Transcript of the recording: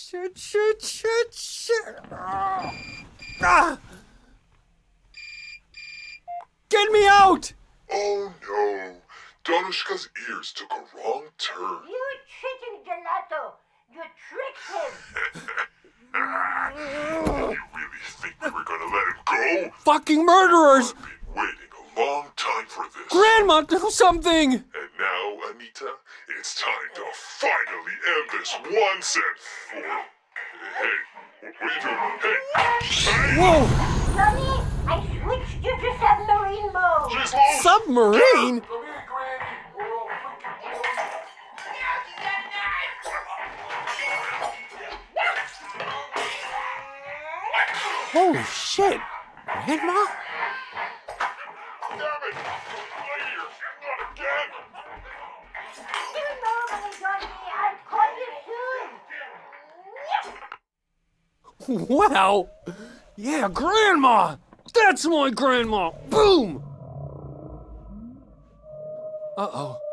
Shit. Ah! Get me out! Oh no, Danushka's ears took a wrong turn. You cheating Gelato! You tricked him! You really think we were gonna let him go? Fucking murderers! I've been waiting a long time for this. Grandma, do something! And now, Anita, it's time to finally end this once and for... Hey, what are you doing? Hey! Whoa! Sonny, I switched you to submarine mode! She's lost! Submarine? Come here, Granny! We're all freaking Holy shit! Grandma? Damn it! Later! Not again! You know, Johnny, I'll call you soon! Wow! Yeah, Grandma! That's my grandma! Boom! Uh-oh.